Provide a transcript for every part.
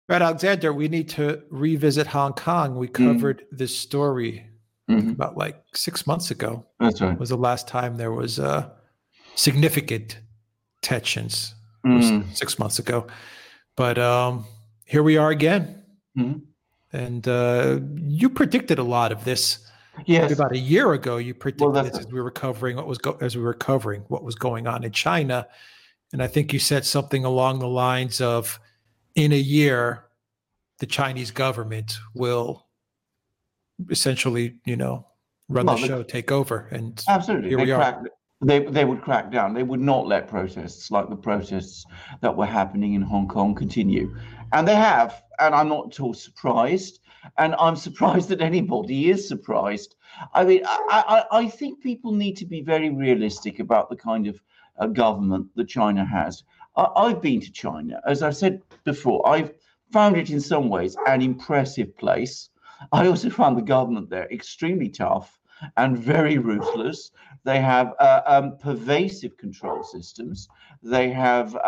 Right, Alexander, we need to revisit Hong Kong. We Mm, covered this story, I think hmm. about like 6 months ago That's right. was the last time there was significant tensions. It was Mm, 6 months ago. But here we are again. mhm. And you predicted a lot of this. Probably Yes. about a year ago, you Well, predicted that's this right. as we were covering what was going on in China. And I think you said something along the lines of, in a year, the Chinese government will essentially, run the Well, show, take over. And absolutely. here we are. They would crack down. They would not let protests like the protests that were happening in Hong Kong continue. And they have, and I'm not at all surprised. And I'm surprised that anybody is surprised. I mean, I think people need to be very realistic about the kind of government that China has. I've been to China. As I've said before, I've found it in some ways an impressive place. I also found the government there extremely tough and very ruthless. They have pervasive control systems. They have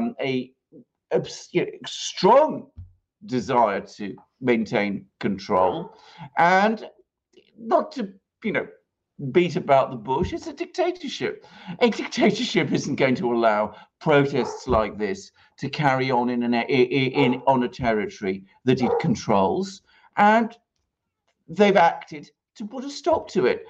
a strong desire to maintain control, and not to, you know, beat about the bush. It's a dictatorship. A dictatorship isn't going to allow protests like this to carry on on a territory that it controls, and they've acted to put a stop to it.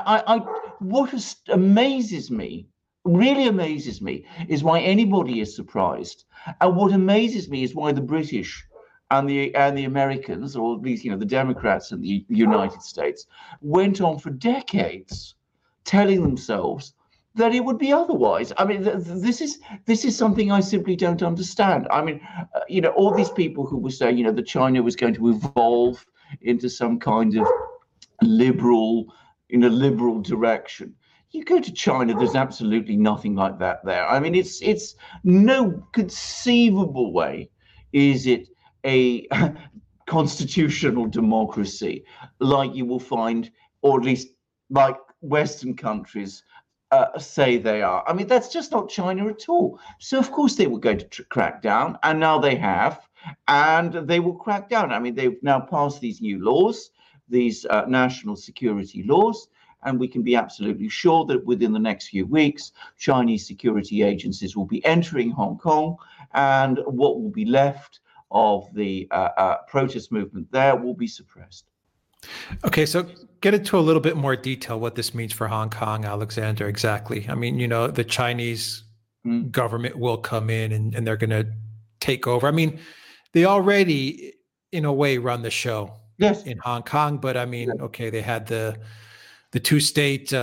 What amazes me, really amazes me, is why anybody is surprised, and what amazes me is why the British and the Americans, or at least the Democrats in the United States, went on for decades telling themselves that it would be otherwise. I mean, this is something I simply don't understand. I mean, all these people who were saying, that China was going to evolve into some kind of liberal, in a liberal direction. You go to China, there's absolutely nothing like that there. I mean, it's no conceivable way is it a constitutional democracy like you will find, or at least like Western countries say they are. I mean, that's just not China at all. So of course they were going to crack down, and now they have, and they will crack down. I mean, they've now passed these new laws, these national security laws, and we can be absolutely sure that within the next few weeks, Chinese security agencies will be entering Hong Kong, and what will be left of the protest movement there will be suppressed. Okay, so get into a little bit more detail what this means for Hong Kong, Alexander, exactly. I mean, the Chinese government will come in and they're going to take over. I mean, they already, in a way, run the show in Hong Kong, but I mean, okay, they had the two-state,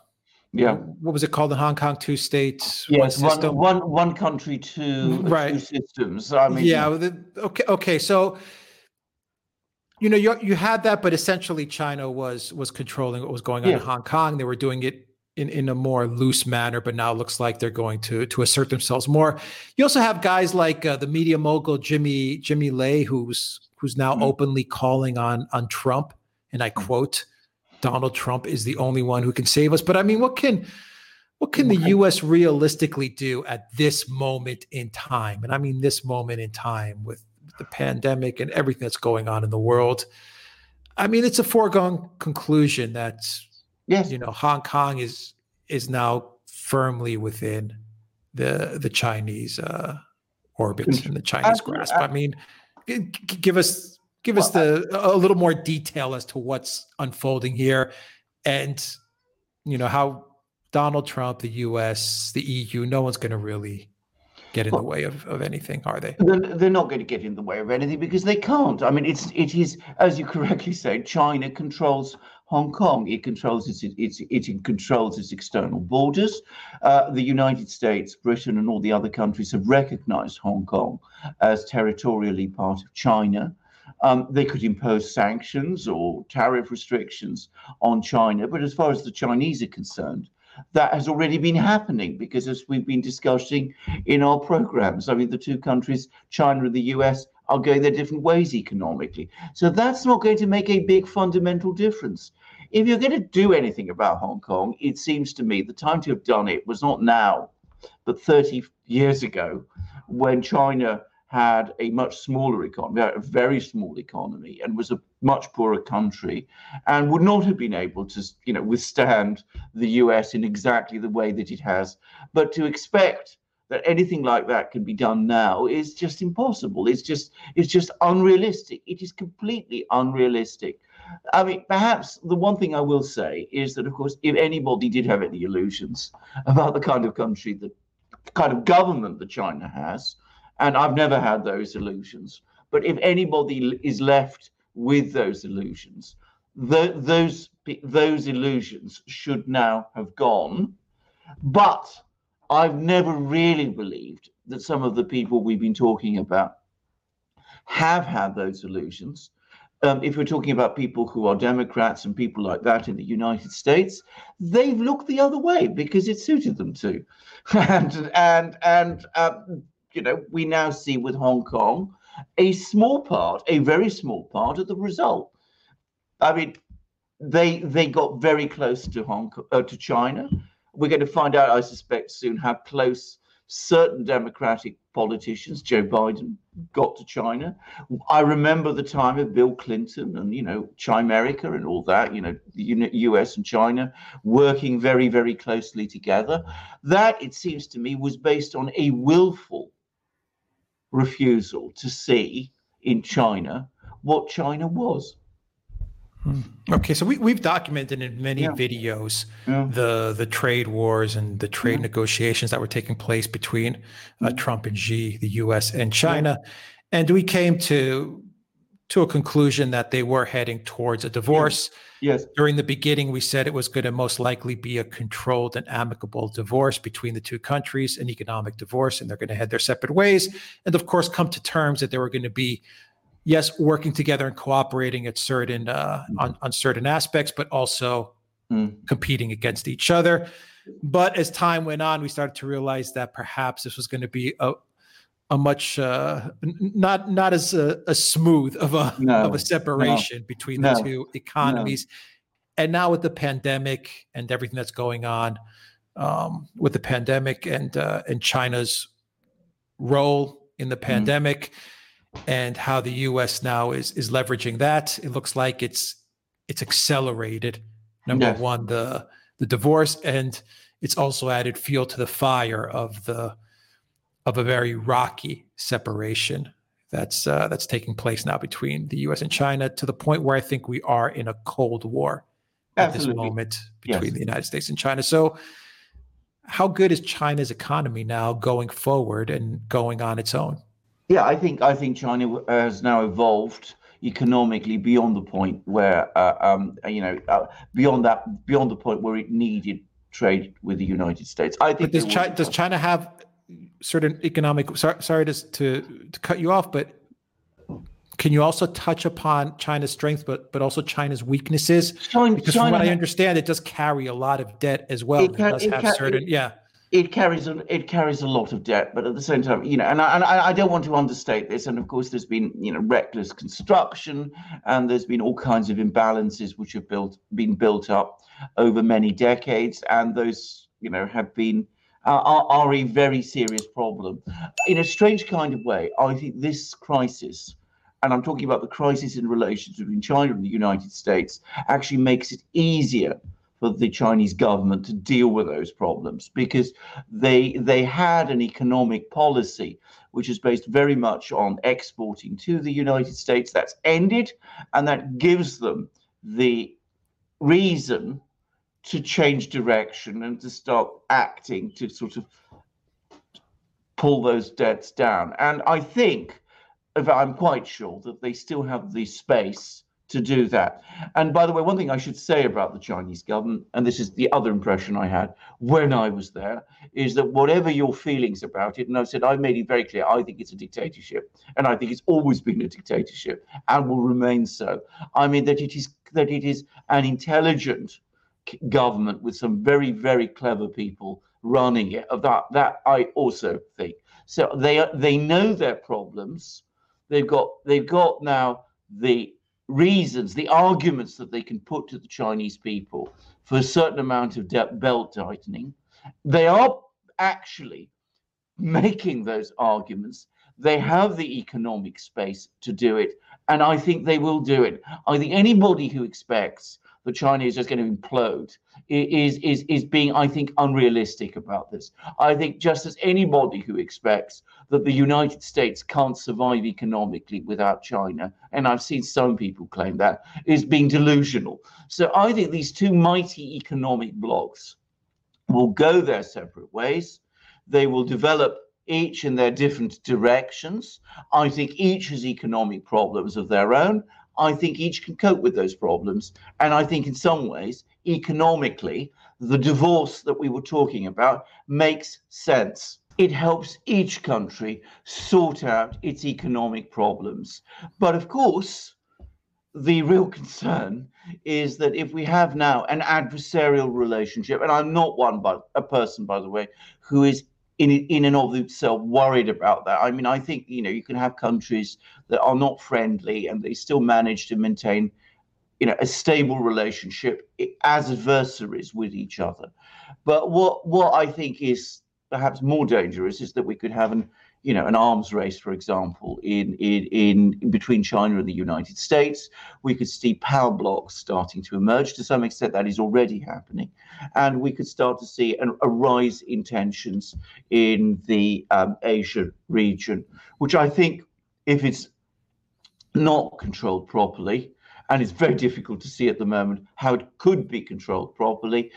what was it called in Hong Kong? Two states, one system? One country, two systems. I mean, okay, so you had that, but essentially China was controlling what was going on in Hong Kong. They were doing it in a more loose manner, but now it looks like they're going to assert themselves more. You also have guys like the media mogul Jimmy Lai, who's now openly calling on Trump, and I quote, "Donald Trump is the only one who can save us." But I mean, what can the U.S. realistically do at this moment in time? And I mean this moment in time with the pandemic and everything that's going on in the world. I mean, it's a foregone conclusion that Hong Kong is now firmly within the Chinese orbit and the Chinese grasp. I mean, give us a little more detail as to what's unfolding here, and how Donald Trump, the U.S., the EU, no one's going to really get in the way of anything, are they? They're not going to get in the way of anything because they can't. I mean, it is, as you correctly say, China controls Hong Kong. It controls its external borders. The United States, Britain, and all the other countries have recognized Hong Kong as territorially part of China. They could impose sanctions or tariff restrictions on China, but as far as the Chinese are concerned, that has already been happening because, as we've been discussing in our programs, I mean, the two countries, China and the US, are going their different ways economically. So that's not going to make a big fundamental difference. If you're going to do anything about Hong Kong, it seems to me the time to have done it was not now, but 30 years ago, when China had a much smaller economy, a very small economy, and was a much poorer country, and would not have been able to, withstand the US in exactly the way that it has. But to expect that anything like that can be done now is just impossible. It's just unrealistic. It is completely unrealistic. I mean, perhaps the one thing I will say is that, of course, if anybody did have any illusions about the kind of country, the kind of government that China has, and I've never had those illusions, but if anybody is left with those illusions, those illusions should now have gone. But I've never really believed that some of the people we've been talking about have had those illusions. If we're talking about people who are Democrats and people like that in the United States, they've looked the other way because it suited them to. We now see with Hong Kong a very small part of the result. I mean, they got very close to China. We're going to find out, I suspect, soon how close certain Democratic politicians, Joe Biden, got to China. I remember the time of Bill Clinton and, Chimerica and all that, the US and China working very, very closely together. That, it seems to me, was based on a willful refusal to see in China what China was. Okay, so we've documented in many videos the trade wars and the trade negotiations that were taking place between Trump and Xi, the U.S. and China, and we came to a conclusion that they were heading towards a divorce. Yes. During the beginning, we said it was going to most likely be a controlled and amicable divorce between the two countries, an economic divorce, and they're going to head their separate ways, and of course come to terms that they were going to be, yes, working together and cooperating at certain on certain aspects, but also competing against each other. But as time went on, we started to realize that perhaps this was going to be a much not as smooth of a separation between the two economies. And now with the pandemic and everything that's going on with the pandemic and China's role in the pandemic, and how the U.S. now is leveraging that, it looks like it's accelerated. Number one, the divorce, and it's also added fuel to the fire of a very rocky separation that's taking place now between the U.S. and China, to the point where I think we are in a Cold War at this moment between the United States and China. So, how good is China's economy now going forward and going on its own? Yeah, I think China has now evolved economically beyond the point where, beyond the point where it needed trade with the United States. I think. But does China have certain economic? Sorry to cut you off, but can you also touch upon China's strength, but also China's weaknesses? Because from what I understand, it does carry a lot of debt as well. It does have certain. It carries a lot of debt, but at the same time, and I don't want to understate this. And of course, there's been reckless construction, and there's been all kinds of imbalances which have been built up over many decades, and those have been are a very serious problem. In a strange kind of way, I think this crisis, and I'm talking about the crisis in relations between China and the United States, actually makes it easier for the Chinese government to deal with those problems, because they had an economic policy which is based very much on exporting to the United States. That's ended, and that gives them the reason to change direction and to start acting to sort of pull those debts down. And I think, I'm quite sure, that they still have the space to do that. And by the way, one thing I should say about the Chinese government, and this is the other impression I had when I was there, is that whatever your feelings about it, and I've made it very clear, I think it's a dictatorship, and I think it's always been a dictatorship and will remain so. I mean that it is an intelligent government with some very, very clever people running it. That I also think. So they know their problems. They've got now the reasons, the arguments that they can put to the Chinese people for a certain amount of belt tightening. They are actually making those arguments. They have the economic space to do it, and I think they will do it. I think anybody who expects that China is just going to implode is being, I think, unrealistic about this. I think just as anybody who expects that the United States can't survive economically without China, and I've seen some people claim that, is being delusional. So I think these two mighty economic blocs will go their separate ways. They will develop each in their different directions. I think each has economic problems of their own. I think each can cope with those problems. And I think in some ways, economically, the divorce that we were talking about makes sense. It helps each country sort out its economic problems. But of course, the real concern is that if we have now an adversarial relationship, and I'm not a person, by the way, who is in and of itself worried about that. I mean, I think, you can have countries that are not friendly and they still manage to maintain, a stable relationship as adversaries with each other. But what I think is perhaps more dangerous is that we could have an arms race, for example, in between China and the United States. We could see power blocks starting to emerge. To some extent, that is already happening. And we could start to see a rise in tensions in the Asian region, which I think, if it's not controlled properly, and it's very difficult to see at the moment how it could be controlled properly,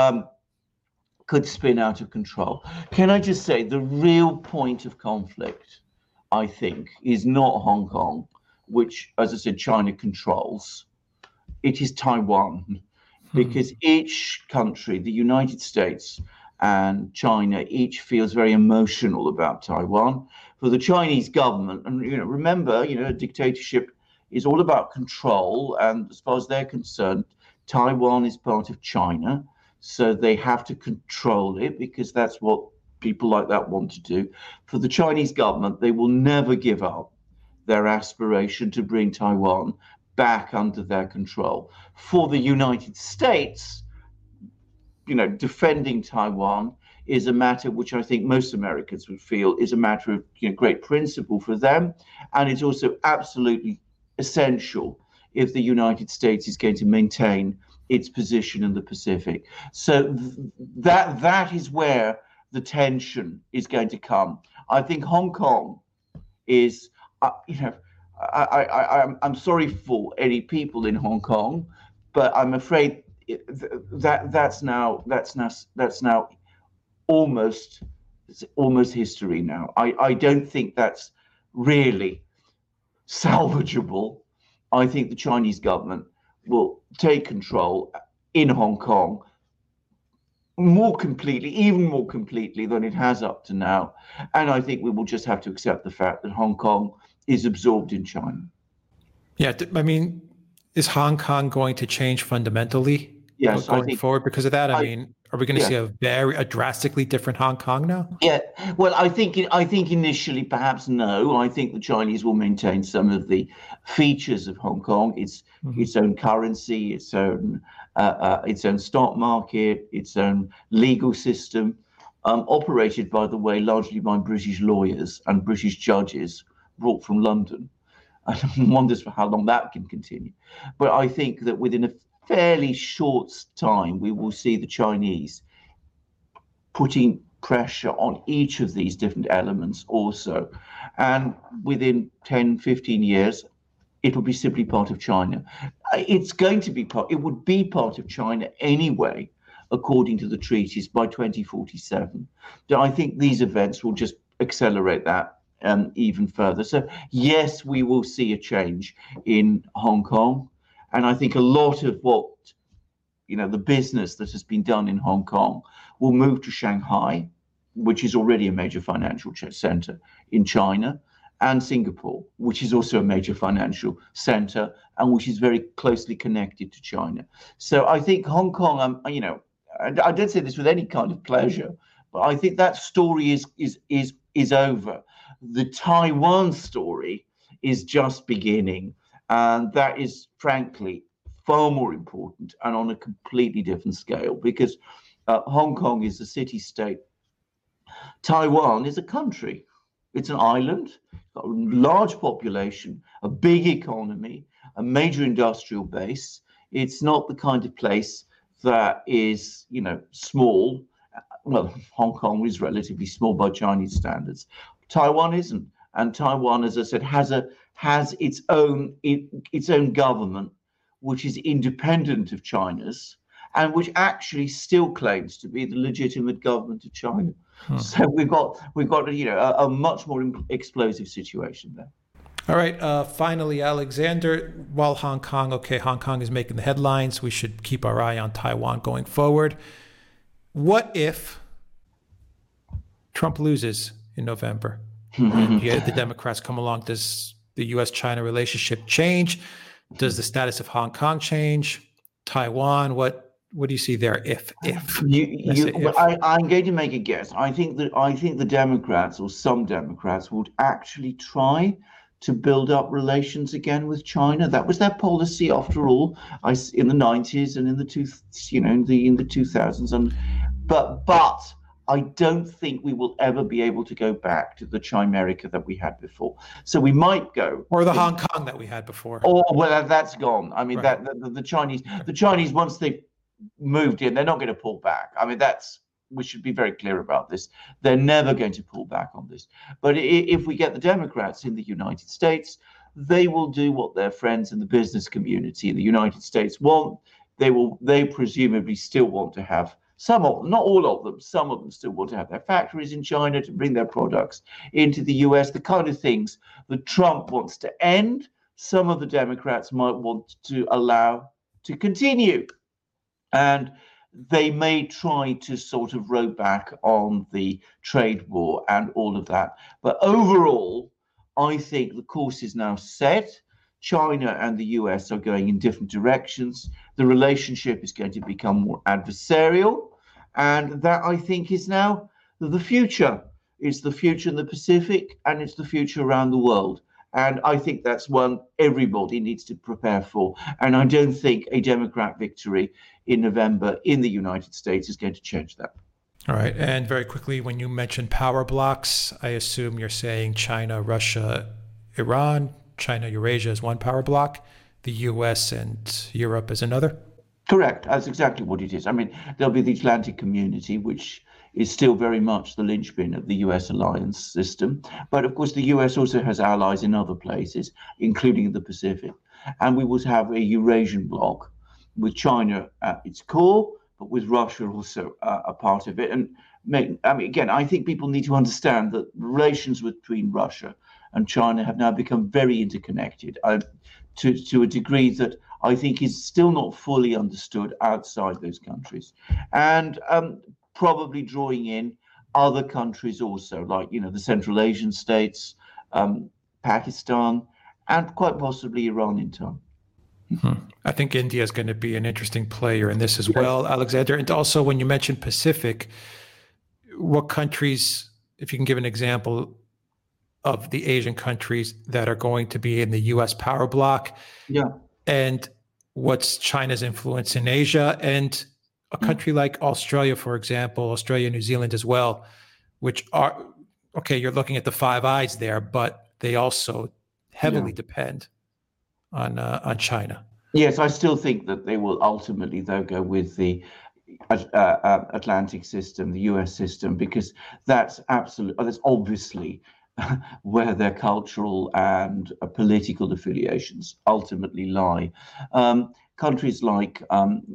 could spin out of control. Can I just say the real point of conflict, I think, is not Hong Kong, which, as I said, China controls. It is Taiwan, because each country, the United States and China, each feels very emotional about Taiwan. For the Chinese government, and remember, a dictatorship is all about control, and as far as they're concerned, Taiwan is part of China. So they have to control it because that's what people like that want to do. For the Chinese government, they will never give up their aspiration to bring Taiwan back under their control. For the United States, defending Taiwan is a matter which I think most Americans would feel is a matter of great principle for them. And it's also absolutely essential if the United States is going to maintain its position in the Pacific. So that is where the tension is going to come. I think Hong Kong is, I'm sorry for any people in Hong Kong, but I'm afraid that's now almost history now. I don't think that's really salvageable. I think the Chinese government will take control in Hong Kong even more completely than it has up to now. And I think we will just have to accept the fact that Hong Kong is absorbed in China. Yeah, I mean, is Hong Kong going to change fundamentally going forward because of that? I mean, are we going to see a drastically different Hong Kong now? Yeah, well, I think initially perhaps no. I think the Chinese will maintain some of the features of Hong Kong, its own currency, its own stock market, its own legal system, operated, by the way, largely by British lawyers and British judges brought from London. I wonder for how long that can continue. But I think that within a fairly short time, we will see the Chinese putting pressure on each of these different elements also. And within 10, 15 years, it will be simply part of China. It would be part of China anyway, according to the treaties, by 2047. So I think these events will just accelerate that even further. So yes, we will see a change in Hong Kong. And I think a lot of what, the business that has been done in Hong Kong will move to Shanghai, which is already a major financial center in China, and Singapore, which is also a major financial center and which is very closely connected to China. So I think Hong Kong, I don't say this with any kind of pleasure, but I think that story is over. The Taiwan story is just beginning. And that is, frankly, far more important and on a completely different scale, because Hong Kong is a city-state. Taiwan is a country. It's an island, got a large population, a big economy, a major industrial base. It's not the kind of place that is, small. Well, Hong Kong is relatively small by Chinese standards. Taiwan isn't, and Taiwan, as I said, has its own government, which is independent of China's, and which actually still claims to be the legitimate government of China. So we've got a much more explosive situation there. All right. Finally, Alexander, while Hong Kong is making the headlines, we should keep our eye on Taiwan going forward. What if Trump loses in November? The Democrats come along. Does the U.S.-China relationship change? Does the status of Hong Kong change? Taiwan, what do you see there? If I'm going to make a guess. I think the Democrats, or some Democrats, would actually try to build up relations again with China. That was their policy, after all, in the 90s and in the 2000s. But I don't think we will ever be able to go back to the Chimerica that we had before. So we might go, or the Hong Kong that we had before. Oh well, that's gone. I mean, right. The Chinese, once they moved in, they're not going to pull back. I mean, we should be very clear about this. They're never going to pull back on this. But if we get the Democrats in the United States, they will do what their friends in the business community in the United States want. They presumably still want to have some of them, not all of them, some of them still want to have their factories in China to bring their products into the US, the kind of things that Trump wants to end, some of the Democrats might want to allow to continue. And they may try to sort of row back on the trade war and all of that. But overall, I think the course is now set. China and the US are going in different directions. The relationship is going to become more adversarial. And that, I think, is now the future. It's the future in the Pacific, and it's the future around the world. And I think that's one everybody needs to prepare for. And I don't think a Democrat victory in November in the United States is going to change that. All right. And very quickly, when you mention power blocks, I assume you're saying China, Russia, Iran, China, Eurasia is one power block, the US and Europe is another? Correct. That's exactly what it is. I mean, there'll be the Atlantic community, which is still very much the linchpin of the US alliance system. But of course, the US also has allies in other places, including the Pacific. And we would have a Eurasian bloc with China at its core, but with Russia also a part of it. And again, I think people need to understand that relations between Russia and China have now become very interconnected to a degree that I think is still not fully understood outside those countries. And probably drawing in other countries also, like, the Central Asian states, Pakistan, and quite possibly Iran in time. I think India is going to be an interesting player in this as well, Alexander. And also, when you mentioned Pacific, what countries, if you can give an example of the Asian countries that are going to be in the U.S. power bloc, and what's China's influence in Asia, and a country like Australia, for example, Australia, New Zealand as well, which are, okay, you're looking at the Five Eyes there, but they also heavily depend on China. Yes, I still think that they will ultimately, though, go with the Atlantic system, the US system, because that's obviously where their cultural and political affiliations ultimately lie. Countries like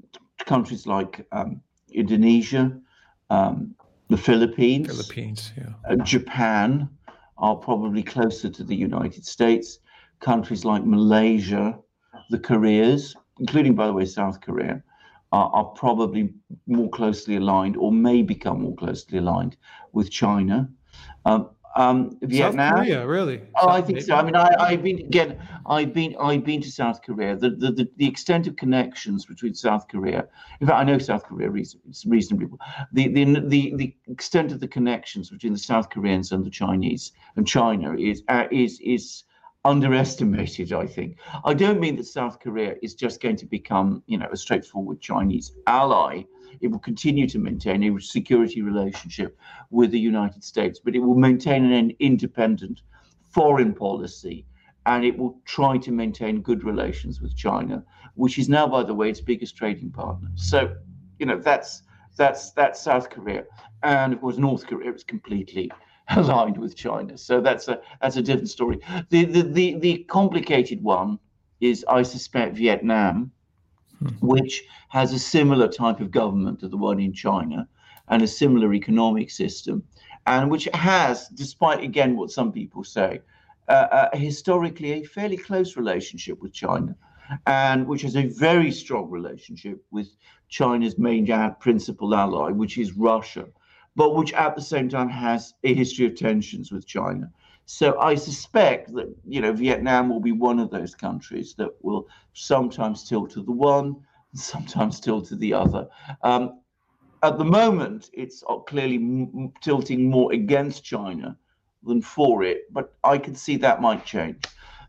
Indonesia, the Philippines, Japan are probably closer to the United States. Countries like Malaysia, the Koreas, including, by the way, South Korea, are probably more closely aligned, or may become more closely aligned with China. Vietnam, South Korea, really? Oh, I think so. I mean, I've been to South Korea. The extent of connections between South Korea, in fact, I know South Korea reasonably well. The extent of the connections between the South Koreans and the Chinese and China is underestimated, I think. I don't mean that South Korea is just going to become, a straightforward Chinese ally. It will continue to maintain a security relationship with the United States, but it will maintain an independent foreign policy, and it will try to maintain good relations with China, which is now, by the way, its biggest trading partner. So, that's South Korea, and of course North Korea is completely aligned with China. So that's a different story. The complicated one is, I suspect, Vietnam, which has a similar type of government to the one in China and a similar economic system, and which has, despite again what some people say, historically a fairly close relationship with China, and which has a very strong relationship with China's main principal ally, which is Russia, but which at the same time has a history of tensions with China. So I suspect that, Vietnam will be one of those countries that will sometimes tilt to the one, sometimes tilt to the other. At the moment, it's clearly tilting more against China than for it, but I can see that might change.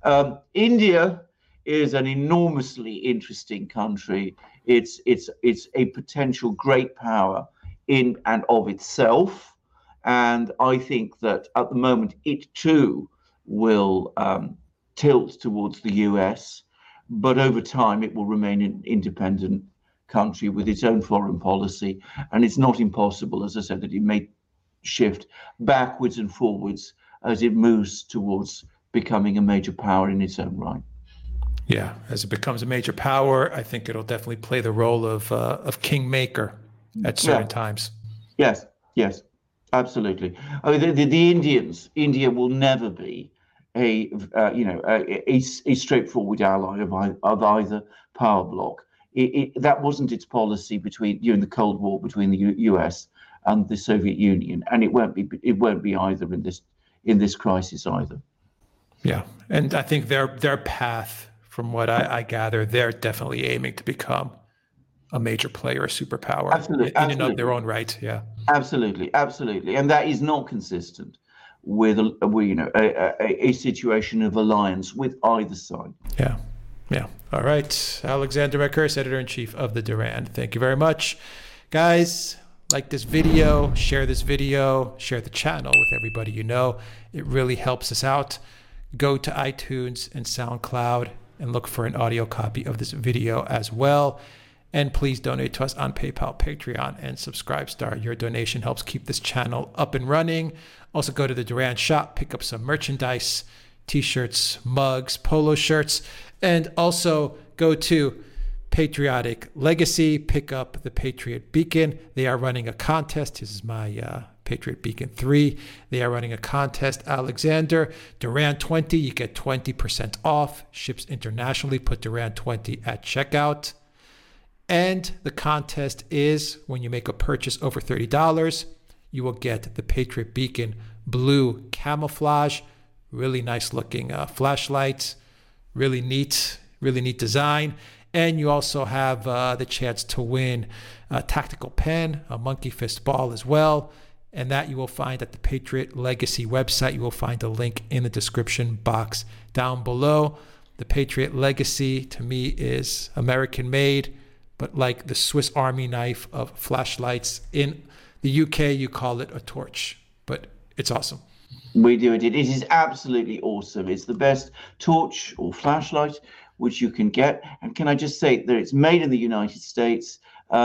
India is an enormously interesting country. It's a potential great power in and of itself. And I think that at the moment, it too will tilt towards the US, but over time it will remain an independent country with its own foreign policy. And it's not impossible, as I said, that it may shift backwards and forwards as it moves towards becoming a major power in its own right. Yeah, as it becomes a major power, I think it'll definitely play the role of kingmaker at certain times. Yes, absolutely. I mean, India will never be a straightforward ally of either power bloc. That wasn't its policy during the Cold War between the US and the Soviet Union, and it won't be either in this crisis either. Yeah, and I think their path, from what I gather, they're definitely aiming to become a major player, a superpower, absolutely. And of their own right. Yeah, absolutely, and that is not consistent with a situation of alliance with either side. Yeah. All right, Alexander Mercouris, editor-in-chief of The Duran. Thank you very much, guys. Like this video, share this video, share the channel with everybody you know. It really helps us out. Go to iTunes and SoundCloud and look for an audio copy of this video as well. And please donate to us on PayPal, Patreon, and Subscribestar. Your donation helps keep this channel up and running. Also go to the Duran shop, pick up some merchandise, t-shirts, mugs, polo shirts, and also go to Patriotic Legacy, pick up the Patriot Beacon. They are running a contest. This is my Patriot Beacon 3. They are running a contest. Alexander, Duran 20, you get 20% off. Ships internationally. Put Duran 20 at checkout. And the contest is when you make a purchase over $30, you will get the Patriot Beacon blue camouflage. Really nice looking flashlights. Really neat design. And you also have the chance to win a tactical pen, a monkey fist ball as well. And that you will find at the Patriot Legacy website. You will find a link in the description box down below. The Patriot Legacy, to me, is American made, but like the Swiss Army knife of flashlights. In the UK, you call it a torch, but it's awesome. We do it. It is absolutely awesome. It's the best torch or flashlight which you can get. And can I just say that it's made in the United States.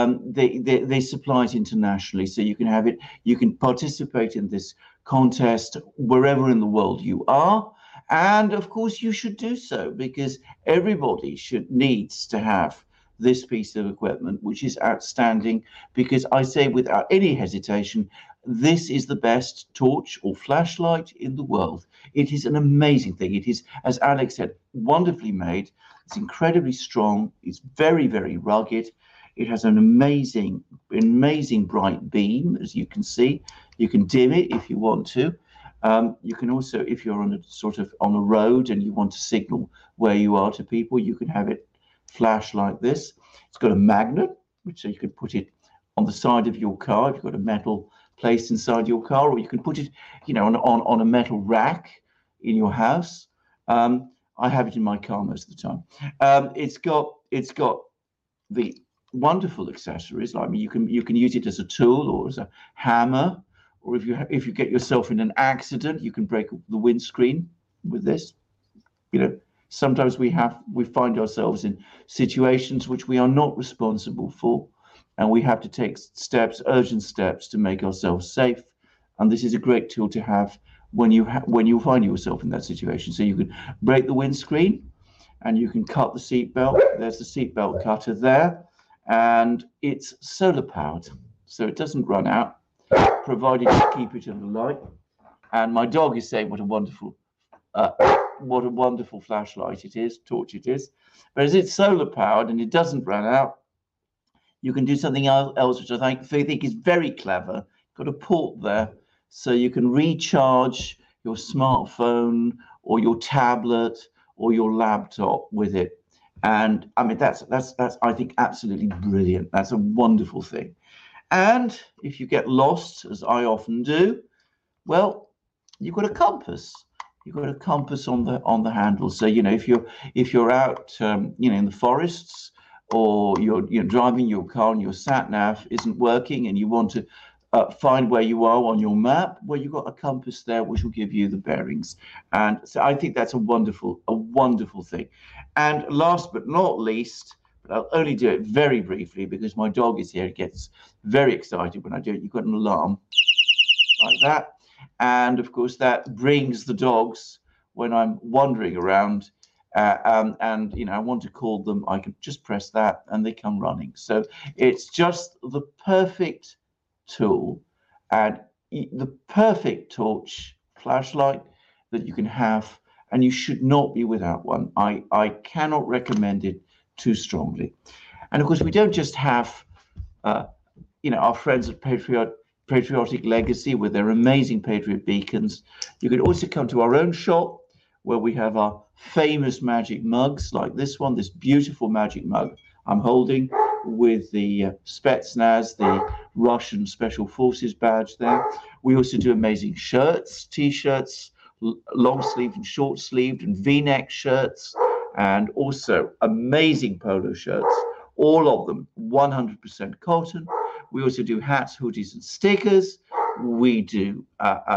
They supply it internationally, so you can have it. You can participate in this contest wherever in the world you are. And of course, you should do so, because everybody needs to have this piece of equipment, which is outstanding. Because I say without any hesitation, this is the best torch or flashlight in the world. It is an amazing thing. It is, as Alex said, wonderfully made. It's incredibly strong. It's very, very rugged. It has an amazing bright beam, as you can see. You can dim it if you want to. You can also, if you're on a road and you want to signal where you are to people, you can have it flash like this. It's got a magnet, so you can put it on the side of your car if you've got a metal place inside your car, or you can put it, on a metal rack in your house. I have it in my car most of the time. It's got the wonderful accessories. Like, I mean, you can use it as a tool or as a hammer, or if you get yourself in an accident, you can break the windscreen with this. You know, sometimes we find ourselves in situations which we are not responsible for, and we have to take urgent steps to make ourselves safe. And this is a great tool to have when you find yourself in that situation. So you can break the windscreen, and you can cut the seatbelt. There's the seatbelt cutter there, and it's solar powered, so it doesn't run out, provided you keep it in the light. And my dog is saying what a wonderful flashlight it is, torch it is. But as it's solar powered and it doesn't run out, you can do something else which I think is very clever. Got a port there, so you can recharge your smartphone or your tablet or your laptop with it. And I mean, that's I think absolutely brilliant. That's a wonderful thing. And if you get lost, as I often do, well, you've got a compass. You've got a compass on the handle. So, you know, if you're out, you know, in the forests, or you're driving your car and your sat nav isn't working, and you want to find where you are on your map, well, you've got a compass there which will give you the bearings. And so I think that's a wonderful thing. And last but not least, but I'll only do it very briefly because my dog is here. He gets very excited when I do it. You've got an alarm like that. And of course, that brings the dogs when I'm wandering around. And you know, I want to call them, I can just press that and they come running. So it's just the perfect tool and the perfect torch flashlight that you can have, and you should not be without one. I cannot recommend it too strongly. And of course, we don't just have you know, our friends at Patriotic Legacy with their amazing Patriot beacons. You can also come to our own shop where we have our famous magic mugs like this one, this beautiful magic mug I'm holding with the Spetsnaz, the Russian Special Forces badge there. We also do amazing shirts, t-shirts, long sleeved and short sleeved, and V-neck shirts, and also amazing polo shirts, all of them 100% cotton. We also do hats, hoodies, and stickers. We do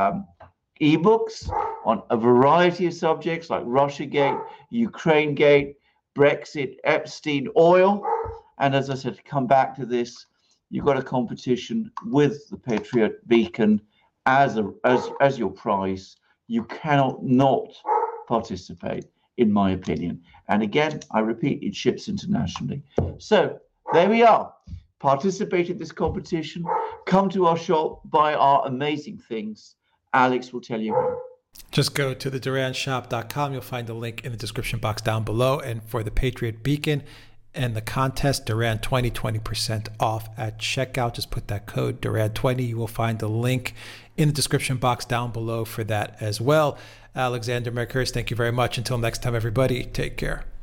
ebooks on a variety of subjects like Russiagate, Ukrainegate, Brexit, Epstein, oil. And as I said, to come back to this, you've got a competition with the Patriot Beacon as your prize. You cannot not participate, in my opinion. And again, I repeat, it ships internationally. So there we are. Participate in this competition. Come to our shop, buy our amazing things. Alex will tell you how. Just go to the duranshop.com. You'll find the link in the description box down below. And for the Patriot Beacon and the contest, Duran 20% off at checkout. Just put that code Duran20. You will find the link in the description box down below for that as well. Alexander Mercouris, thank you very much. Until next time, everybody, take care.